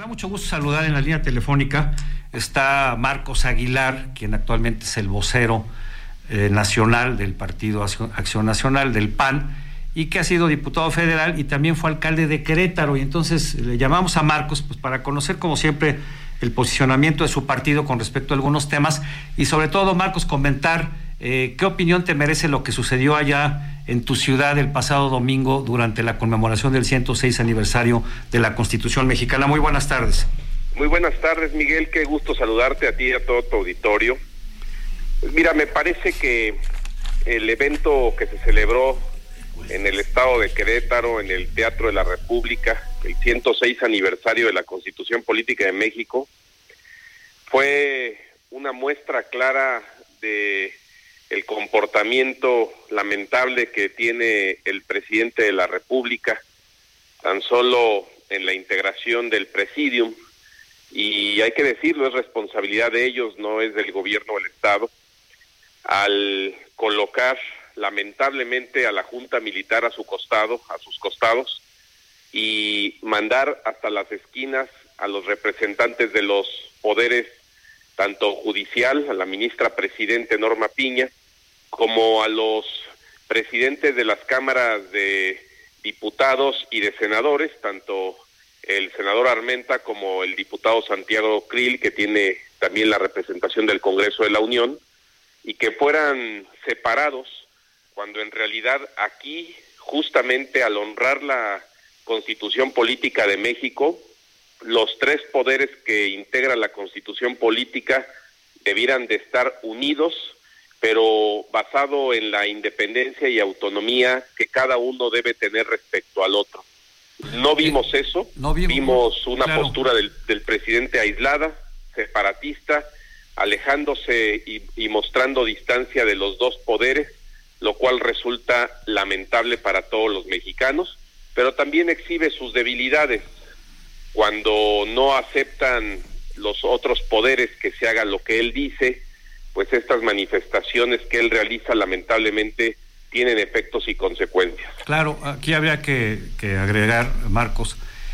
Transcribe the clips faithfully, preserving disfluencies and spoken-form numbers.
mucho gusto saludar en la línea telefónica. Está Marcos Aguilar, quien actualmente es el vocero eh, nacional del Partido Acción Nacional, del P A N, y que ha sido diputado federal y también fue alcalde de Querétaro. Y entonces le llamamos a Marcos pues, para conocer, como siempre, el posicionamiento de su partido con respecto a algunos temas y sobre todo, Marcos, comentar eh, qué opinión te merece lo que sucedió allá en tu ciudad el pasado domingo durante la conmemoración del ciento seis aniversario de la Constitución Mexicana. Muy buenas tardes. Muy buenas tardes, Miguel, qué gusto saludarte a ti y a todo tu auditorio. Pues mira, me parece que el evento que se celebró en el estado de Querétaro, en el Teatro de la República, el ciento seis aniversario de la Constitución Política de México, fue una muestra clara de el comportamiento lamentable que tiene el presidente de la República, tan solo en la integración del Presidium, y hay que decirlo, es responsabilidad de ellos, no es del gobierno del Estado, al colocar lamentablemente a la Junta Militar a su costado, a sus costados, y mandar hasta las esquinas a los representantes de los poderes, tanto judicial, a la ministra presidente Norma Piña, como a los presidentes de las cámaras de diputados y de senadores, tanto el senador Armenta como el diputado Santiago Krill, que tiene también la representación del Congreso de la Unión, y que fueran separados, cuando en realidad aquí, justamente al honrar la Constitución Política de México, los tres poderes que integran la Constitución Política debieran de estar unidos, pero basado en la independencia y autonomía que cada uno debe tener respecto al otro. No vimos eso, no vimos, vimos una claro. postura del, del presidente aislada, separatista, alejándose y, y mostrando distancia de los dos poderes, lo cual resulta lamentable para todos los mexicanos, pero también exhibe sus debilidades cuando no aceptan los otros poderes que se haga lo que él dice. Pues estas manifestaciones que él realiza lamentablemente tienen efectos y consecuencias. Claro, aquí habría que, que agregar, Marcos,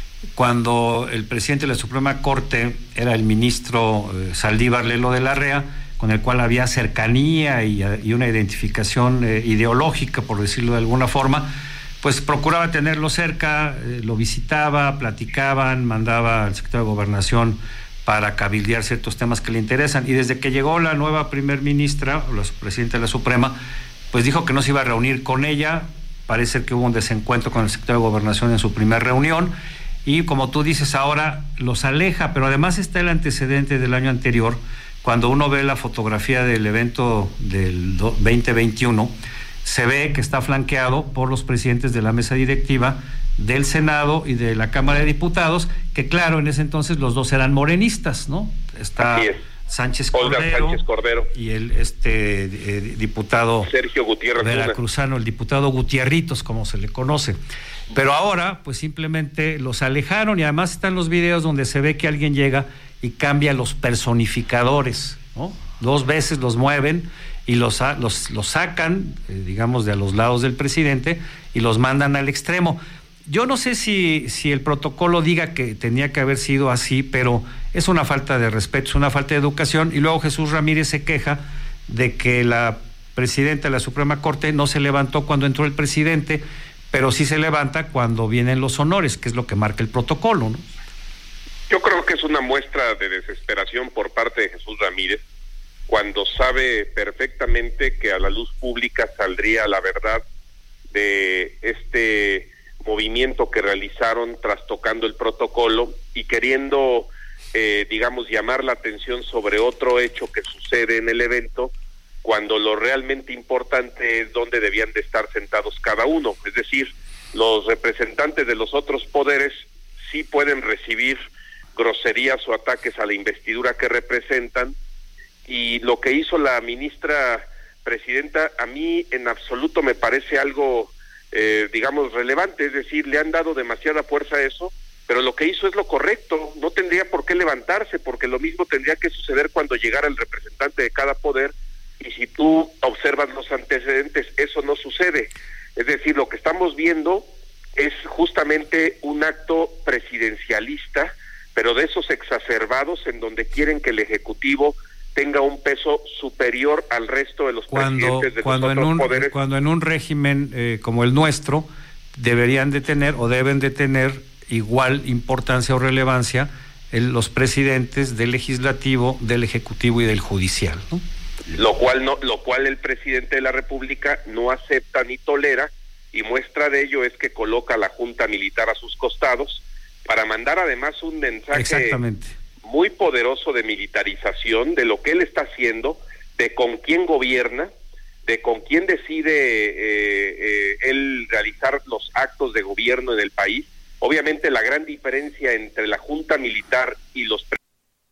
cuando el presidente de la Suprema Corte era el ministro eh, Saldívar Lelo de la Rea, con el cual había cercanía y, y una identificación eh, ideológica, por decirlo de alguna forma, pues procuraba tenerlo cerca, eh, lo visitaba, platicaban, mandaba al secretario de Gobernación para cabildear ciertos temas que le interesan, y desde que llegó la nueva primer ministra, o la presidenta de la Suprema, pues dijo que no se iba a reunir con ella. Parece que hubo un desencuentro con el secretario de Gobernación en su primera reunión, y como tú dices ahora, los aleja, pero además está el antecedente del año anterior, cuando uno ve la fotografía del evento del veinte veintiuno, se ve que está flanqueado por los presidentes de la mesa directiva del Senado y de la Cámara de Diputados, que claro, en ese entonces los dos eran morenistas, ¿no? Está Sánchez Cordero, Sánchez Cordero y el este eh, diputado Sergio Gutiérrez veracruzano, el diputado Gutierritos, como se le conoce. Pero ahora, pues simplemente los alejaron, y además están los videos donde se ve que alguien llega y cambia los personificadores, ¿no? Dos veces los mueven y los, los, los sacan, eh, digamos, de a los lados del presidente y los mandan al extremo. Yo no sé si, si el protocolo diga que tenía que haber sido así, pero es una falta de respeto, es una falta de educación. Y luego Jesús Ramírez se queja de que la presidenta de la Suprema Corte no se levantó cuando entró el presidente, pero sí se levanta cuando vienen los honores, que es lo que marca el protocolo, ¿no? Yo creo que es una muestra de desesperación por parte de Jesús Ramírez, cuando sabe perfectamente que a la luz pública saldría la verdad de este movimiento que realizaron trastocando el protocolo y queriendo, eh, digamos, llamar la atención sobre otro hecho que sucede en el evento, cuando lo realmente importante es dónde debían de estar sentados cada uno. Es decir, los representantes de los otros poderes sí pueden recibir groserías o ataques a la investidura que representan, y lo que hizo la ministra presidenta a mí en absoluto me parece algo Eh, digamos, relevante. Es decir, le han dado demasiada fuerza a eso, pero lo que hizo es lo correcto, no tendría por qué levantarse, porque lo mismo tendría que suceder cuando llegara el representante de cada poder, y si tú observas los antecedentes, eso no sucede. Es decir, lo que estamos viendo es justamente un acto presidencialista, pero pero de esos exacerbados en donde quieren que el Ejecutivo tenga un peso superior al resto de los cuando, presidentes de cuando los en otros un, poderes. Cuando en un régimen eh, como el nuestro deberían de tener o deben de tener igual importancia o relevancia el, los presidentes del Legislativo, del Ejecutivo y del Judicial, ¿no? Lo cual no, lo cual el presidente de la República no acepta ni tolera, y muestra de ello es que coloca a la Junta Militar a sus costados para mandar además un mensaje Exactamente. muy poderoso de militarización de lo que él está haciendo, de con quién gobierna, de con quién decide eh, eh, él realizar los actos de gobierno en el país. Obviamente la gran diferencia entre la Junta Militar y los presidentes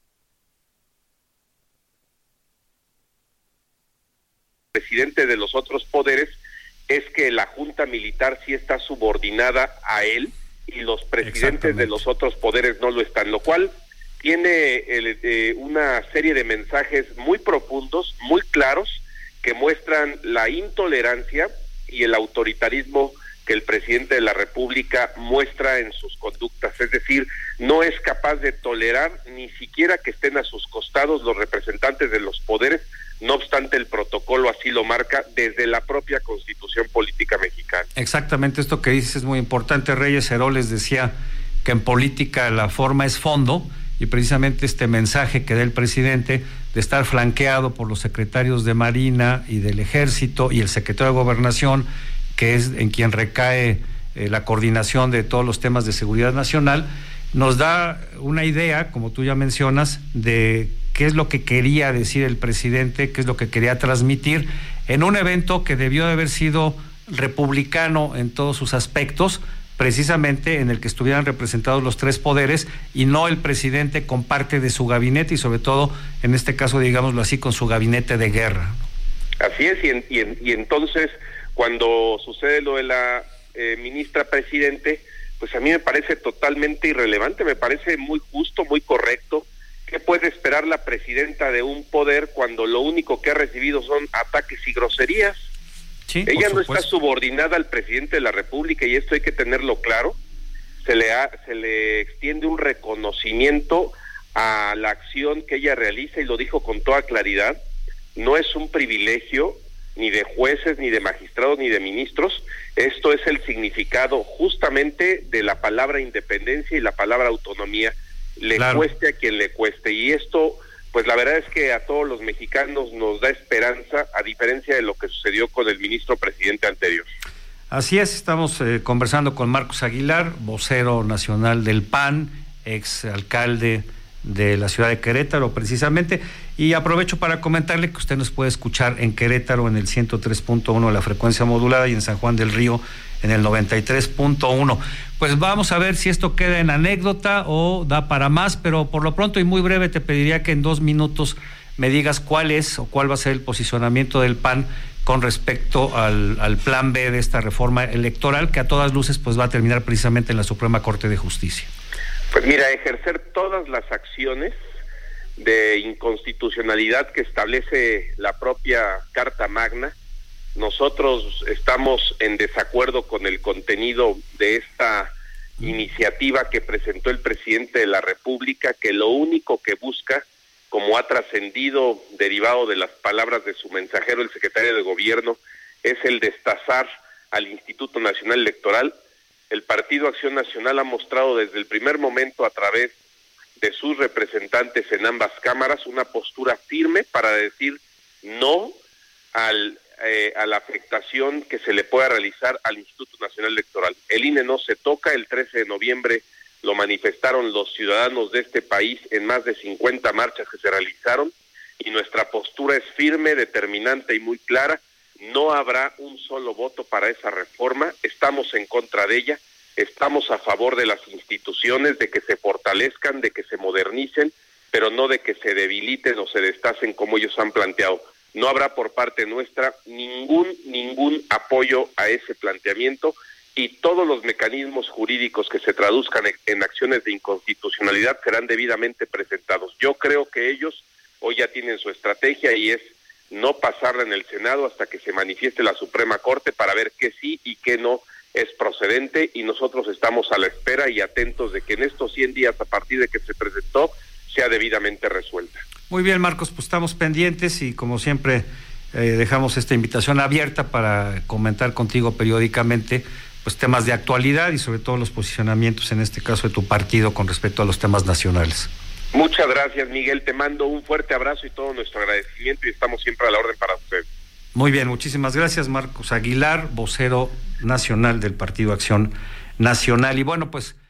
presidente de los otros poderes es que la Junta Militar sí está subordinada a él y los presidentes de los otros poderes no lo están, lo cual tiene el, eh, una serie de mensajes muy profundos, muy claros, que muestran la intolerancia y el autoritarismo que el presidente de la República muestra en sus conductas, es decir, no es capaz de tolerar ni siquiera que estén a sus costados los representantes de los poderes. No obstante, el protocolo así lo marca desde la propia Constitución Política Mexicana. Exactamente, esto que dices es muy importante. Reyes Heroles decía que en política la forma es fondo, y precisamente este mensaje que da el presidente de estar flanqueado por los secretarios de Marina y del Ejército y el secretario de Gobernación, que es en quien recae eh, la coordinación de todos los temas de seguridad nacional, nos da una idea, como tú ya mencionas, de qué es lo que quería decir el presidente, qué es lo que quería transmitir en un evento que debió de haber sido republicano en todos sus aspectos, precisamente en el que estuvieran representados los tres poderes y no el presidente con parte de su gabinete y sobre todo, en este caso, digámoslo así, con su gabinete de guerra. Así es, y, en, y, en, y entonces cuando sucede lo de la eh, ministra presidente, pues a mí me parece totalmente irrelevante, me parece muy justo, muy correcto. ¿Qué puede esperar la presidenta de un poder cuando lo único que ha recibido son ataques y groserías? Sí, ella no está subordinada al presidente de la República y esto hay que tenerlo claro. Se le ha, se le extiende un reconocimiento a la acción que ella realiza y lo dijo con toda claridad. No es un privilegio ni de jueces, ni de magistrados, ni de ministros. Esto es el significado justamente de la palabra independencia y la palabra autonomía. Le claro. Cueste a quien le cueste, y esto, pues la verdad es que a todos los mexicanos nos da esperanza, a diferencia de lo que sucedió con el ministro presidente anterior. Así es, estamos eh, conversando con Marcos Aguilar, vocero nacional del P A N, ex alcalde de la ciudad de Querétaro precisamente, y aprovecho para comentarle que usted nos puede escuchar en Querétaro en el ciento tres punto uno de la frecuencia modulada y en San Juan del Río en el noventa y tres punto uno. Pues vamos a ver si esto queda en anécdota o da para más, pero por lo pronto y muy breve te pediría que en dos minutos me digas cuál es o cuál va a ser el posicionamiento del P A N con respecto al, al plan B de esta reforma electoral que a todas luces pues va a terminar precisamente en la Suprema Corte de Justicia. Pues mira, ejercer todas las acciones de inconstitucionalidad que establece la propia Carta Magna. Nosotros estamos en desacuerdo con el contenido de esta iniciativa que presentó el presidente de la República, que lo único que busca, como ha trascendido derivado de las palabras de su mensajero, el secretario de Gobierno, es el destazar al Instituto Nacional Electoral. El Partido Acción Nacional ha mostrado desde el primer momento a través de sus representantes en ambas cámaras una postura firme para decir no al, eh, a la afectación que se le pueda realizar al Instituto Nacional Electoral. El I N E no se toca, el trece de noviembre lo manifestaron los ciudadanos de este país en más de cincuenta marchas que se realizaron y nuestra postura es firme, determinante y muy clara. No habrá un solo voto para esa reforma, estamos en contra de ella, estamos a favor de las instituciones, de que se fortalezcan, de que se modernicen, pero no de que se debiliten o se destacen como ellos han planteado. No habrá por parte nuestra ningún, ningún apoyo a ese planteamiento y todos los mecanismos jurídicos que se traduzcan en acciones de inconstitucionalidad serán debidamente presentados. Yo creo que ellos hoy ya tienen su estrategia y es no pasarla en el Senado hasta que se manifieste la Suprema Corte para ver qué sí y qué no es procedente y nosotros estamos a la espera y atentos de que en estos cien días a partir de que se presentó sea debidamente resuelta. Muy bien, Marcos, pues estamos pendientes y como siempre eh, dejamos esta invitación abierta para comentar contigo periódicamente pues temas de actualidad y sobre todo los posicionamientos en este caso de tu partido con respecto a los temas nacionales. Muchas gracias, Miguel, te mando un fuerte abrazo y todo nuestro agradecimiento y estamos siempre a la orden para usted. Muy bien, muchísimas gracias, Marcos Aguilar, vocero nacional del Partido Acción Nacional. Y bueno, pues